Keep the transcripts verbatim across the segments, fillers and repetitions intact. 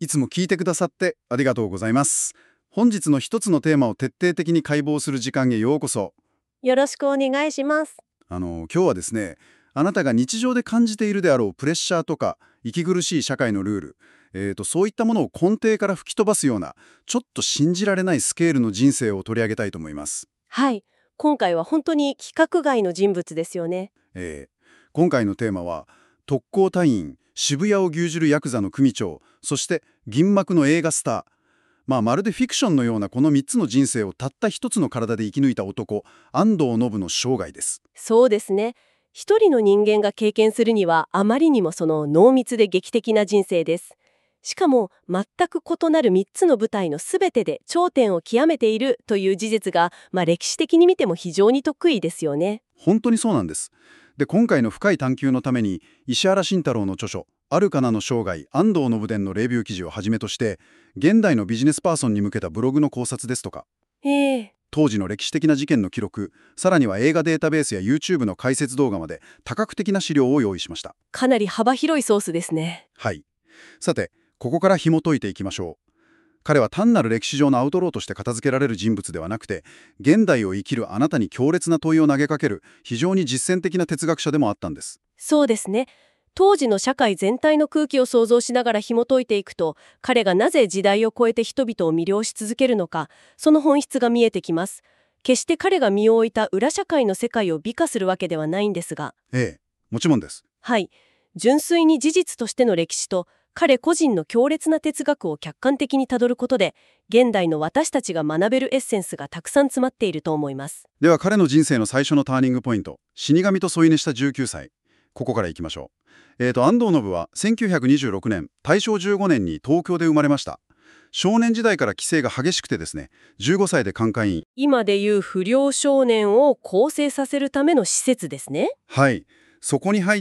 いつも聞いてくださってありがとうございます。本日の一つのテーマを徹底的に解剖する時間へようこそ。 よろしくお願いします。 あの、今日はですね、あなたが日常で感じているであろうプレッシャーとか、息苦しい社会のルール、えーと、そういったものを根底から吹き飛ばすような、ちょっと信じられないスケールの人生を取り上げたいと思います。 はい。今回は本当に規格外の人物ですよね。 えー今回のテーマは、特攻隊員、渋谷を牛耳るヤクザの組長、そして銀幕の映画スター。まあ、まるでフィクションのようなこのみっつの人生をたった一つの体で生き抜いた男、安藤信の生涯です。 そうですね。一人の人間が経験するにはあまりにもその濃密で劇的な人生です。しかも全く異なるみっつの舞台のすべてで頂点を極めているという事実が、まあ、歴史的に見ても非常に得意ですよね。 本当にそうなんです。で、今回の深い探求のために、石原慎太郎の著書、あるかなの生涯、安藤信伝のレビュー記事をはじめとして、現代のビジネスパーソンに向けたブログの考察ですとか、 ええ当時の歴史的な事件の記録、さらには映画データベースや YouTube の解説動画まで多角的な資料を用意しました。 かなり幅広いソースですね。 はい。さて、ここから紐解いていきましょう。彼は単なる歴史上のアウトローとして片付けられる人物ではなくて、現代を生きるあなたに強烈な問いを投げかける非常に実践的な哲学者でもあったんです。 そうですね。当時の社会全体の空気を想像しながら紐解いていくと、彼がなぜ時代を超えて人々を魅了し続けるのか、その本質が見えてきます。決して彼が身を置いた裏社会の世界を美化するわけではないんですが、 ええ、もちろんです。 はい、純粋に事実としての歴史と、彼個人の強烈な哲学を客観的にたどることで、現代の私たちが学べるエッセンスがたくさん詰まっていると思います。 では彼の人生の最初のターニングポイント、死神と添い寝したじゅうきゅうさい。ここからいきましょう。えーと、安藤信はせんきゅうひゃくにじゅうろくねん、大正じゅうごねんに東京で生まれました。少年時代から規制が激しくてですね、じゅうごさいで監戒員。 今でいう不良少年を更生させるための施設ですね。 はい。そこに入って、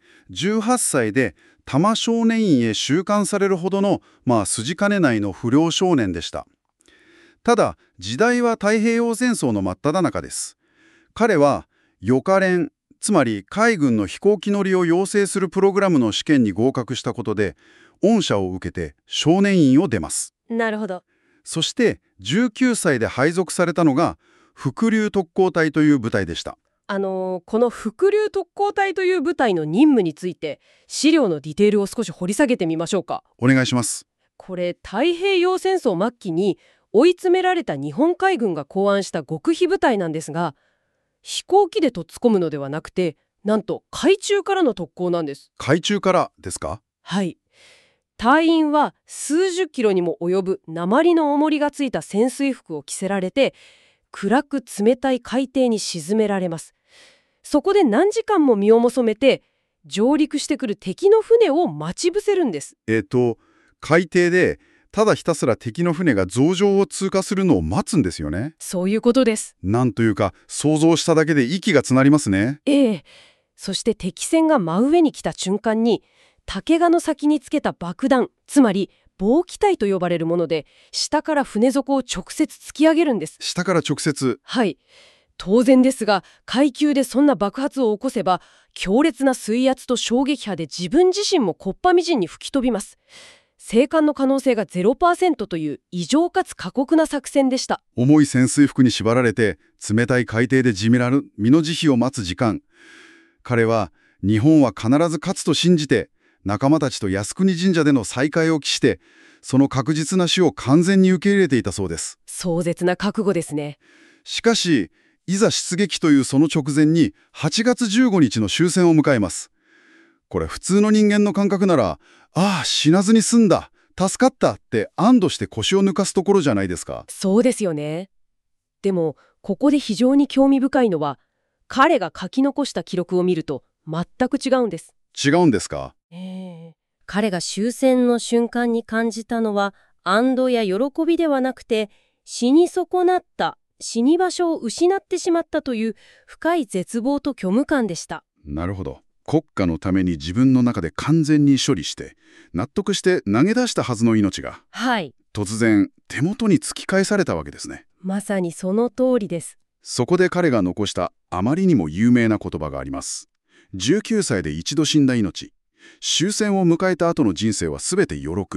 じゅうはっさいで多摩少年院へ収監されるほどの、まあ筋金内の不良少年でした。ただ、時代は太平洋戦争の真っ只中です。彼は、予科練、つまり海軍の飛行機乗りを養成するプログラムの試験に合格したことで、恩赦を受けて少年院を出ます。 なるほど。 そしてじゅうきゅうさいで配属されたのが伏流特攻隊という部隊でした。 あのーこの伏流特攻隊という部隊の任務について、資料のディテールを少し掘り下げてみましょうか。 お願いします。 これ、太平洋戦争末期に追い詰められた日本海軍が考案した極秘部隊なんですが、飛行機でとっつこむのではなくて、なんと海中からの特攻なんです。 海中からですか？ はい。隊員は数十キロにも及ぶ鉛の重りがついた潜水服を着せられて、暗く冷たい海底に沈められます。そこで何時間も身をもそめて、上陸してくる敵の船を待ち伏せるんです。 えっと、海底でただひたすら敵の船が増上を通過するのを待つんですよね。 そういうことです。 なんというか、想像しただけで息が詰まりますね。 ええ。そして敵船が真上に来た瞬間に、竹竿の先につけた爆弾、つまり棒機体と呼ばれるもので、下から船底を直接突き上げるんです。 下から直接。 はい。当然ですが、海中でそんな爆発を起こせば、強烈な水圧と衝撃波で自分自身も木っ端みじんに吹き飛びます。生還の可能性が ゼロパーセント という異常かつ過酷な作戦でした。 重い潜水服に縛られて、冷たい海底でじみらぬ身の慈悲を待つ時間。彼は、日本は必ず勝つと信じて、仲間たちと靖国神社での再会を期して、その確実な死を完全に受け入れていたそうです。 壮絶な覚悟ですね。 しかし、いざ出撃というその直前にはちがつじゅうごにちの終戦を迎えます。これ普通の人間の感覚なら、ああ、死なずに済んだ、助かったって安堵して腰を抜かすところじゃないですか。 そうですよね。でも、ここで非常に興味深いのは、彼が書き残した記録を見ると全く違うんです。 違うんですか？ ええ。彼が終戦の瞬間に感じたのは、安堵や喜びではなくて、死に損なった、死に場所を失ってしまったという深い絶望と虚無感でした。 なるほど。国家のために自分の中で完全に処理して、納得して投げ出したはずの命が、 はい。 突然手元に突き返されたわけですね。 まさにその通りです。 そこで彼が残したあまりにも有名な言葉があります。じゅうきゅうさいで一度死んだ命。終戦を迎えた後の人生はすべて余録。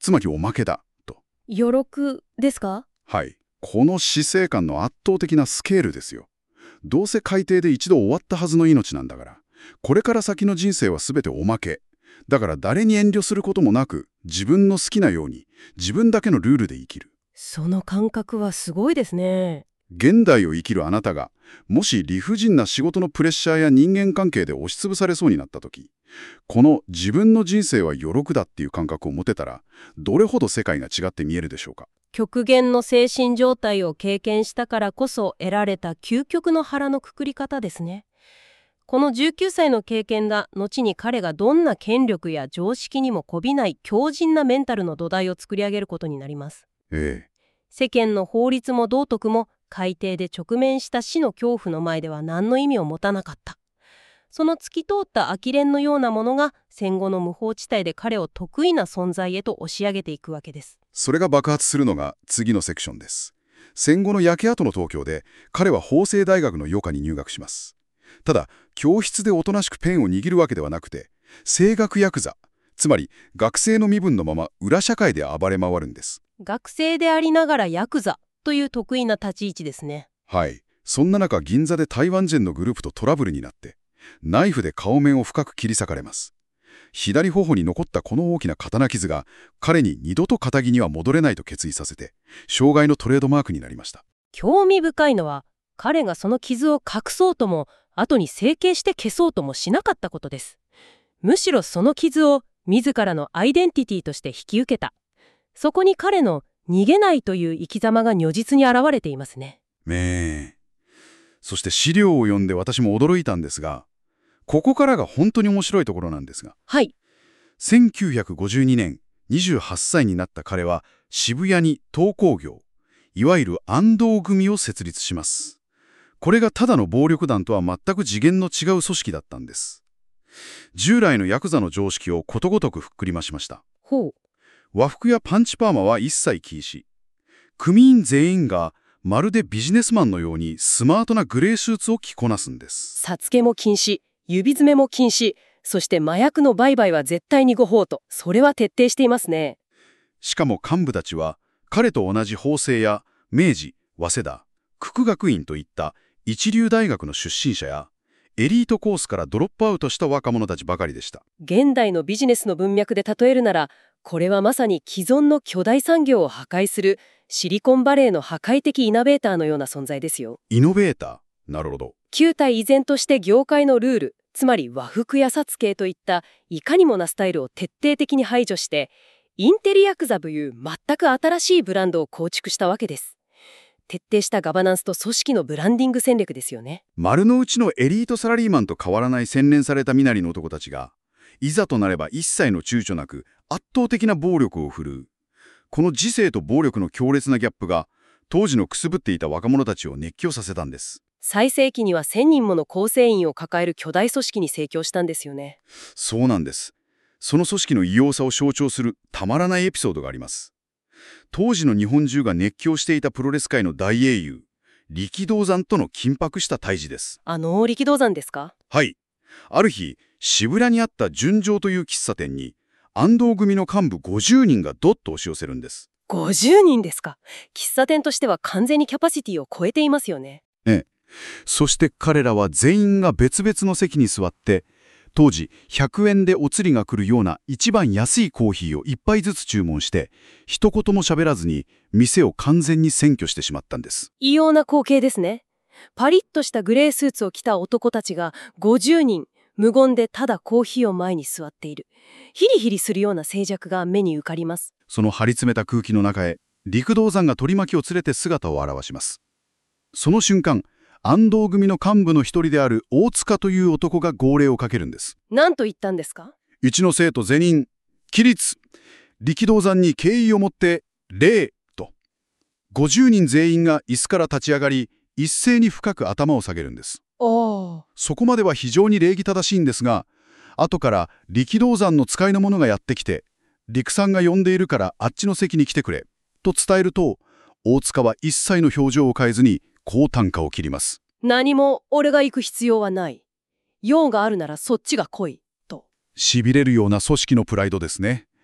つまりおまけだと。 余力ですか？ はい。この死生観の圧倒的なスケールですよ。どうせ海底で一度終わったはずの命なんだから、これから先の人生は全ておまけ。だから誰に遠慮することもなく、自分の好きなように、自分だけのルールで生きる。 その感覚はすごいですね。 現代を生きるあなたが、もし理不尽な仕事のプレッシャーや人間関係で押しつぶされそうになった時、この自分の人生は余力だっていう感覚を持てたら、どれほど世界が違って見えるでしょうか。 極限の精神状態を経験したからこそ得られた究極の腹のくくり方ですね。このじゅうきゅうさいの経験が後に彼がどんな権力や常識にもこびない強靭なメンタルの土台を作り上げることになります。 ええ。 世間の法律も道徳も海底で直面した死の恐怖の前では何の意味を持たなかった。その透き通った呆れんのようなものが戦後の無法地帯で彼を得意な存在へと押し上げていくわけです。 それが爆発するのが次のセクションです。戦後の焼け跡の東京で彼は法政大学の予科に入学します。ただ教室でおとなしくペンを握るわけではなくて、声楽ヤクザ、つまり学生の身分のまま裏社会で暴れ回るんです。 学生でありながらヤクザという得意な立ち位置ですね。 はい。そんな中、銀座で台湾人のグループとトラブルになってナイフで顔面を深く切り裂かれます。左頬に残ったこの大きな刀傷が彼に二度と堅気には戻れないと決意させて、生涯のトレードマークになりました。 興味深いのは、彼がその傷を隠そうとも後に整形して消そうともしなかったことです。むしろその傷を自らのアイデンティティとして引き受けた。そこに彼の逃げないという生き様が如実に現れていますね。 めー。そして資料を読んで私も驚いたんですが、ここからが本当に面白いところなんですが、 はい。 せんきゅうひゃくごじゅうにねん、にじゅうはっさいになった彼は渋谷に東工業、いわゆる安藤組を設立します。これがただの暴力団とは全く次元の違う組織だったんです。従来のヤクザの常識をことごとくふっくり増しました。 ほう。 和服やパンチパーマは一切禁止。組員全員がまるでビジネスマンのようにスマートなグレースーツを着こなすんです。 さつけも禁止、指詰めも禁止、そして麻薬の売買は絶対に合法と、それは徹底していますね。 しかも幹部たちは彼と同じ法政や明治、早稲田、久々学院といった一流大学の出身者やエリートコースからドロップアウトした若者たちばかりでした。 現代のビジネスの文脈で例えるなら、これはまさに既存の巨大産業を破壊するシリコンバレーの破壊的イノベーターのような存在ですよ。 イノベーター？なるほど。 旧態依然として業界のルール、つまり和服や札系といったいかにもなスタイルを徹底的に排除して、インテリヤクザという全く新しいブランドを構築したわけです。徹底したガバナンスと組織のブランディング戦略ですよね。 丸の内のエリートサラリーマンと変わらない洗練された身なりの男たちが、いざとなれば一切の躊躇なく圧倒的な暴力を振るう。この知性と暴力の強烈なギャップが、当時のくすぶっていた若者たちを熱狂させたんです。 最盛期にはせんにんもの構成員を抱える巨大組織に成長したんですよね。 そうなんです。その組織の異様さを象徴するたまらないエピソードがあります。当時の日本中が熱狂していたプロレス界の大英雄、力道山との緊迫した対峙です。 あの力道山ですか？ はい。ある日、渋谷にあった純情という喫茶店に、安藤組の幹部ごじゅうにんがどっと押し寄せるんです。 ごじゅうにんですか？喫茶店としては完全にキャパシティを超えていますよね。 ええ。そして彼らは全員が別々の席に座って、当時ひゃくえんでお釣りが来るような一番安いコーヒーを一杯ずつ注文して、一言も喋らずに店を完全に占拠してしまったんです。 異様な光景ですね。パリッとしたグレースーツを着た男たちがごじゅうにん無言でただコーヒーを前に座っている。ヒリヒリするような静寂が目に浮かびます。 その張り詰めた空気の中へ、力道山が取り巻きを連れて姿を現します。その瞬間、安藤組の幹部の一人である大塚という男が号令をかけるんです。 何と言ったんですか？ うちの生徒全員、起立。力道山に敬意を持って、礼と。ごじゅうにん全員が椅子から立ち上がり、一斉に深く頭を下げるんです。 おー。 そこまでは非常に礼儀正しいんですが、後から力道山の使いの者がやってきて、陸さんが呼んでいるからあっちの席に来てくれ、と伝えると、大塚は一切の表情を変えずに、こう啖呵を切ります。 何も俺が行く必要はない。用があるならそっちが来い、と。 痺れるような組織のプライドですね。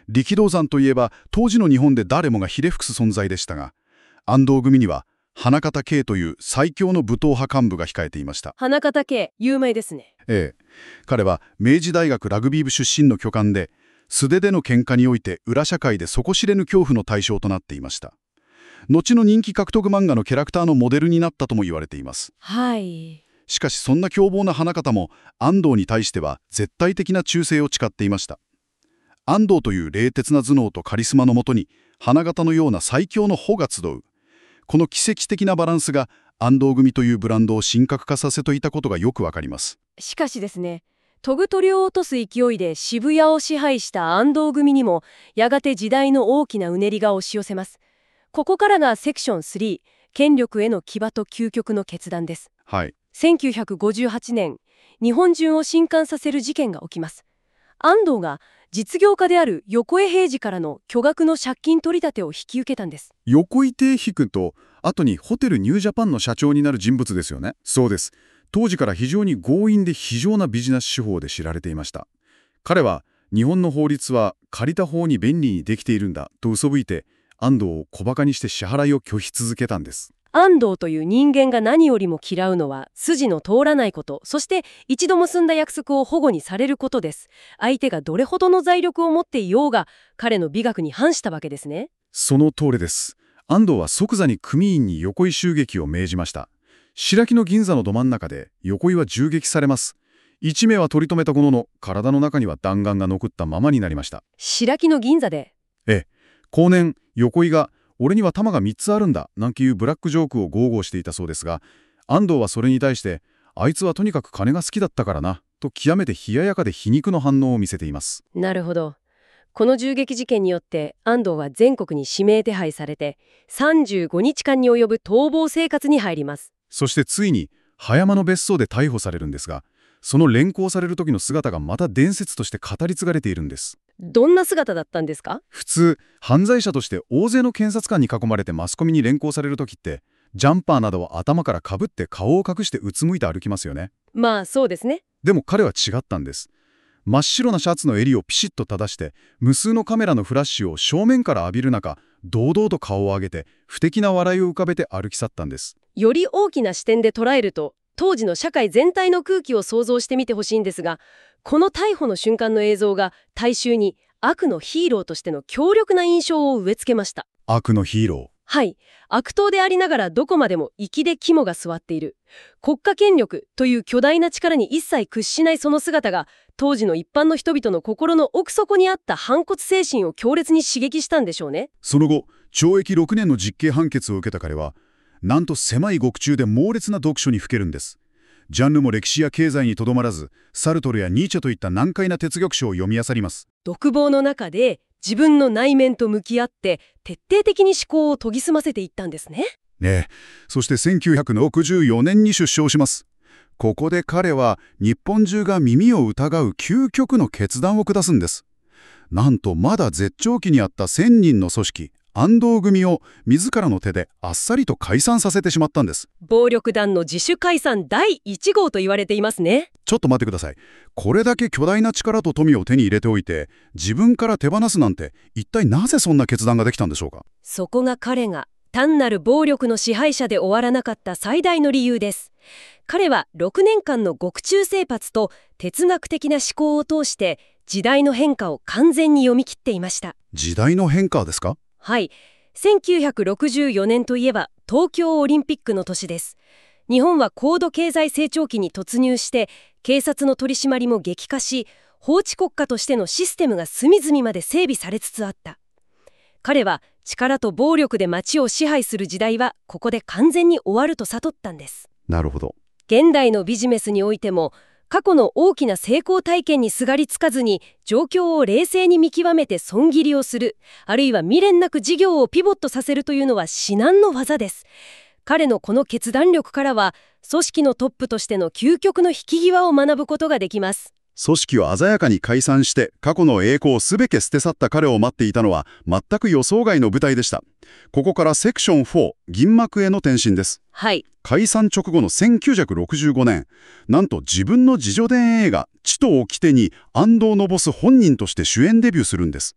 力道山といえば当時の日本で誰もがひれ伏す存在でしたが、安藤組には花形慶という最強の武闘派幹部が控えていました。 花形慶、有名ですね。 ええ、彼は明治大学ラグビー部出身の巨漢で、素手での喧嘩において裏社会で底知れぬ恐怖の対象となっていました。後の人気格闘漫画のキャラクターのモデルになったとも言われています。 はい。 しかしそんな凶暴な花形も安藤に対しては絶対的な忠誠を誓っていました。安藤という冷徹な頭脳とカリスマのもとに花形のような最強の穂が集う。この奇跡的なバランスが安藤組というブランドを神格化させていたことがよくわかります。 しかしですね、飛ぶ鳥を落とす勢いで渋谷を支配した安藤組にもやがて時代の大きなうねりが押し寄せます。ここからがセクションスリー、権力への牙と究極の決断です。 はい。 せんきゅうひゃくごじゅうはちねん、日本中を震撼させる事件が起きます。安藤が実業家である横江平次からの巨額の借金取り立てを引き受けたんです。 横井貞彦と後にホテルニュージャパンの社長になる人物ですよね。そうです。当時から非常に強引で非常なビジネス手法で知られていました。彼は日本の法律は借りた方に便利にできているんだと嘘吹いて安藤を小馬鹿にして支払いを拒否続けたんです。 安藤という人間が何よりも嫌うのは筋の通らないこと、そして一度結んだ約束を反故にされることです。相手がどれほどの財力を持っていようが彼の美学に反したわけですね。 その通りです。安藤は即座に組員に横井襲撃を命じました。白木の銀座のど真ん中で横井は銃撃されます。一名は取り留めたものの体の中には弾丸が残ったままになりました。 白木の銀座で。 ええ、後年横井が俺には弾がみっつあるんだなんていうブラックジョークを豪語していたそうですが、安藤はそれに対してあいつはとにかく金が好きだったからなと極めて冷ややかで皮肉の反応を見せています。 なるほど。この銃撃事件によって安藤は全国に指名手配されてさんじゅうごにちかんに及ぶ逃亡生活に入ります。 そしてついに葉山の別荘で逮捕されるんですが、その連行される時の姿がまた伝説として語り継がれているんです。 どんな姿だったんですか？ 普通犯罪者として大勢の検察官に囲まれてマスコミに連行される時ってジャンパーなどを頭からかぶって顔を隠してうつむいて歩きますよね。 まあそうですね。 でも彼は違ったんです。真っ白なシャツの襟をピシッと正して無数のカメラのフラッシュを正面から浴びる中、堂々と顔を上げて不敵な笑いを浮かべて歩き去ったんです。 より大きな視点で捉えると当時の社会全体の空気を想像してみてほしいんですが、この逮捕の瞬間の映像が大衆に悪のヒーローとしての強力な印象を植え付けました。 悪のヒーロー。 はい、悪党でありながらどこまでも粋で肝が据わっている。国家権力という巨大な力に一切屈しないその姿が当時の一般の人々の心の奥底にあった反骨精神を強烈に刺激したんでしょうね。 その後、懲役ろくねんの実刑判決を受けた彼は、なんと狭い獄中で猛烈な読書にふけるんです。ジャンルも歴史や経済にとどまらず、サルトルやニーチェといった難解な哲学書を読み漁ります。 独房の中で自分の内面と向き合って徹底的に思考を研ぎ澄ませていったんですね。 ねえ、そしてせんきゅうひゃくろくじゅうよねんに出生します。ここで彼は日本中が耳を疑う究極の決断を下すんです。なんとまだ絶頂期にあったせんにんの組織、安藤組を自らの手であっさりと解散させてしまったんです。 暴力団の自主解散だいいち号と言われていますね。 ちょっと待ってください。これだけ巨大な力と富を手に入れておいて、自分から手放すなんて、一体なぜそんな決断ができたんでしょうか。 そこが彼が単なる暴力の支配者で終わらなかった最大の理由です。彼はろくねんかんの獄中生活と哲学的な思考を通して時代の変化を完全に読み切っていました。 時代の変化ですか？ はい。せんきゅうひゃくろくじゅうよねんといえば東京オリンピックの年です。日本は高度経済成長期に突入して警察の取り締まりも激化し、法治国家としてのシステムが隅々まで整備されつつあった。彼は力と暴力で街を支配する時代はここで完全に終わると悟ったんです。 なるほど。 現代のビジネスにおいても過去の大きな成功体験にすがりつかずに状況を冷静に見極めて損切りをする、あるいは未練なく事業をピボットさせるというのは至難の業です。彼のこの決断力からは組織のトップとしての究極の引き際を学ぶことができます。 組織を鮮やかに解散して過去の栄光をすべて捨て去った彼を待っていたのは全く予想外の舞台でした。ここからセクションフォー、銀幕への転身です。 はい。 解散直後のせんきゅうひゃくろくじゅうごねん、なんと自分の自叙伝映画「地と掟」に安藤のボス本人として主演デビューするんです。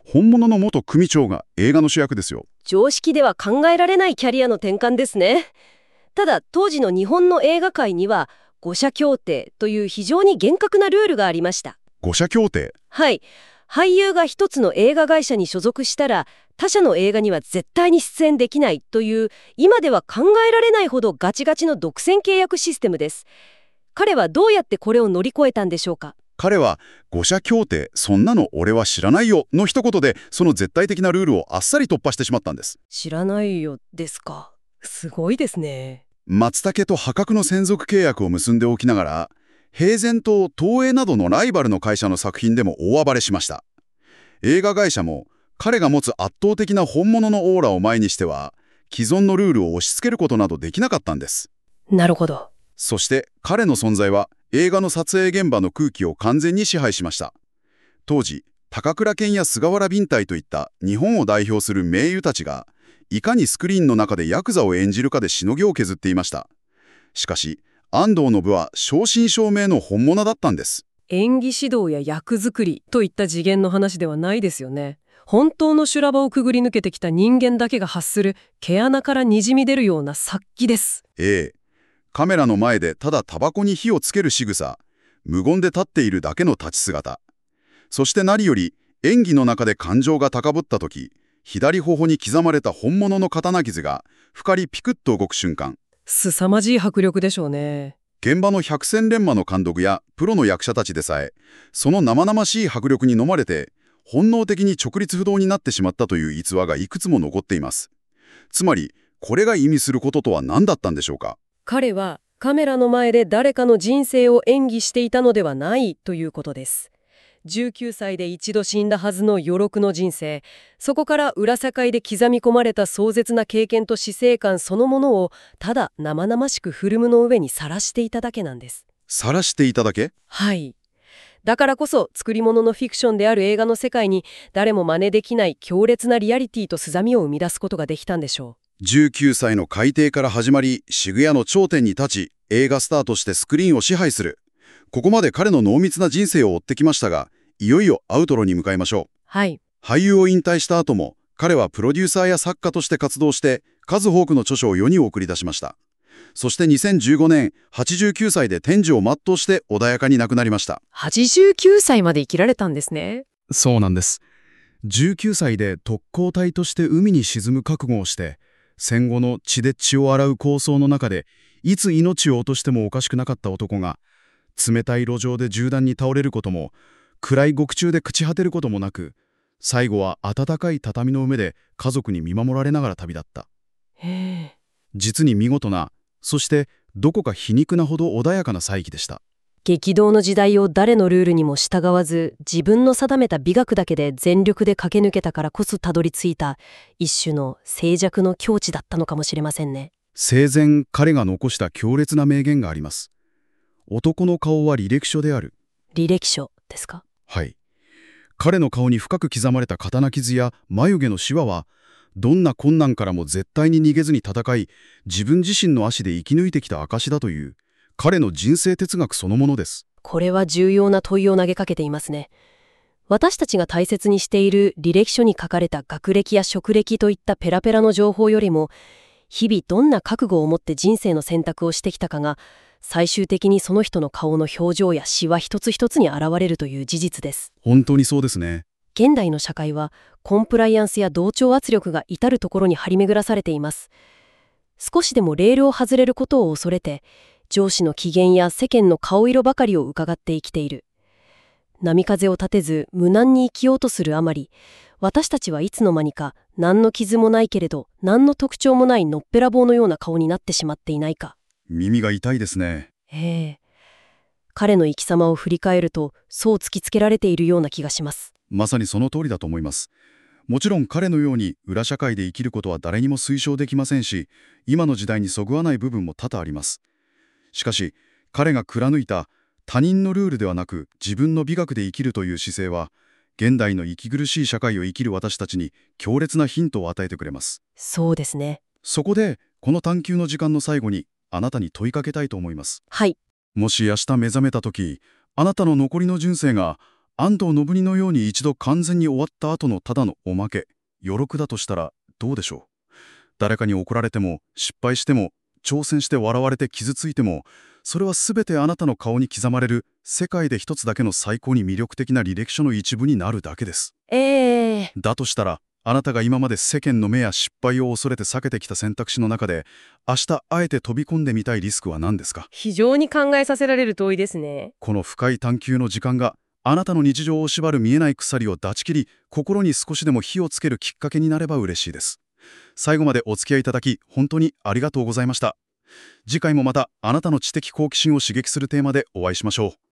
本物の元組長が映画の主役ですよ。 常識では考えられないキャリアの転換ですね。ただ当時の日本の映画界には五社協定という非常に厳格なルールがありました。 五社協定。 はい。俳優が一つの映画会社に所属したら他社の映画には絶対に出演できないという今では考えられないほどガチガチの独占契約システムです。彼はどうやってこれを乗り越えたんでしょうか。 彼は五社協定、そんなの俺は知らないよの一言でその絶対的なルールをあっさり突破してしまったんです。 知らないよですか。すごいですね。 松茸と破格の専属契約を結んでおきながら平然と東映などのライバルの会社の作品でも大暴れしました。映画会社も彼が持つ圧倒的な本物のオーラを前にしては既存のルールを押し付けることなどできなかったんです。 なるほど。 そして彼の存在は映画の撮影現場の空気を完全に支配しました。当時高倉健や菅原敏太といった日本を代表する名優たちがいかにスクリーンの中でヤクザを演じるかでしのぎを削っていました。しかし安藤信は正真正銘の本物だったんです。 演技指導や役作りといった次元の話ではないですよね。本当の修羅場をくぐり抜けてきた人間だけが発する毛穴からにじみ出るような殺気です。 ええ。カメラの前でただタバコに火をつける仕草、無言で立っているだけの立ち姿。そして何より演技の中で感情が高ぶった時、左頬に刻まれた本物の刀傷が光ピクッと動く瞬間。 凄まじい迫力でしょうね。 現場の百戦錬磨の監督やプロの役者たちでさえ、その生々しい迫力に飲まれて、本能的に直立不動になってしまったという逸話がいくつも残っています。つまり、これが意味することとは何だったんでしょうか。 彼はカメラの前で誰かの人生を演技していたのではないということです。じゅうきゅうさいで一度死んだはずの余力の人生、そこから裏社会で刻み込まれた壮絶な経験と死生観そのものをただ生々しくフィルムの上にさらしていただけなんです。 さらしていただけ？ はい。だからこそ作り物のフィクションである映画の世界に誰も真似できない強烈なリアリティとすざみを生み出すことができたんでしょう。じゅうきゅうさいの海底から始まり、渋谷の頂点に立ち、映画スターとしてスクリーンを支配する。ここまで彼の濃密な人生を追ってきましたが、いよいよアウトロに向かいましょう。 はい。 俳優を引退した後も、彼はプロデューサーや作家として活動して、数多くの著書を世に送り出しました。そしてにせんじゅうごねん、はちじゅうきゅうさいで天寿を全うして穏やかに亡くなりました。 はちじゅうきゅうさいまで生きられたんですね。 そうなんです。じゅうきゅうさいで特攻隊として海に沈む覚悟をして、戦後の血で血を洗う抗争の中で、いつ命を落としてもおかしくなかった男が、冷たい路上で銃弾に倒れることも、暗い獄中で朽ち果てることもなく、最後は暖かい畳の上で家族に見守られながら旅立った。 へえ。 実に見事な、そしてどこか皮肉なほど穏やかな再起でした。 激動の時代を誰のルールにも従わず、自分の定めた美学だけで全力で駆け抜けたからこそたどり着いた一種の静寂の境地だったのかもしれませんね。 生前彼が残した強烈な名言があります。男の顔は履歴書である。 履歴書ですか？ はい。彼の顔に深く刻まれた刀傷や眉毛のシワは、どんな困難からも絶対に逃げずに戦い、自分自身の足で生き抜いてきた証だという、彼の人生哲学そのものです。 これは重要な問いを投げかけていますね。私たちが大切にしている履歴書に書かれた学歴や職歴といったペラペラの情報よりも、日々どんな覚悟を持って人生の選択をしてきたかが、最終的にその人の顔の表情やシワ一つ一つに現れるという事実です。 本当にそうですね。 現代の社会はコンプライアンスや同調圧力が至るところに張り巡らされています。少しでもレールを外れることを恐れて、上司の機嫌や世間の顔色ばかりを伺って生きている。波風を立てず無難に生きようとするあまり、私たちはいつの間にか何の傷もないけれど何の特徴もないのっぺらぼうのような顔になってしまっていないか。 耳が痛いですね。 ええ。彼の生き様を振り返ると、そう突きつけられているような気がします。 まさにその通りだと思います。もちろん彼のように裏社会で生きることは誰にも推奨できませんし、今の時代にそぐわない部分も多々あります。しかし、彼が貫いた他人のルールではなく自分の美学で生きるという姿勢は、現代の息苦しい社会を生きる私たちに強烈なヒントを与えてくれます。 そうですね。 そこで、この探求の時間の最後に、あなたに問いかけたいと思います。 はい。 もし明日目覚めた時、あなたの残りの人生が安藤信人のように一度完全に終わった後のただのおまけ、余録だとしたらどうでしょう。誰かに怒られても、失敗しても、挑戦して笑われて傷ついても、それは全てあなたの顔に刻まれる世界で一つだけの最高に魅力的な履歴書の一部になるだけです。 えー、 だとしたら、あなたが今まで世間の目や失敗を恐れて避けてきた選択肢の中で、明日あえて飛び込んでみたいリスクは何ですか？ 非常に考えさせられる問いですね。 この深い探求の時間が、あなたの日常を縛る見えない鎖を断ち切り、心に少しでも火をつけるきっかけになれば嬉しいです。最後までお付き合いいただき、本当にありがとうございました。次回もまたあなたの知的好奇心を刺激するテーマでお会いしましょう。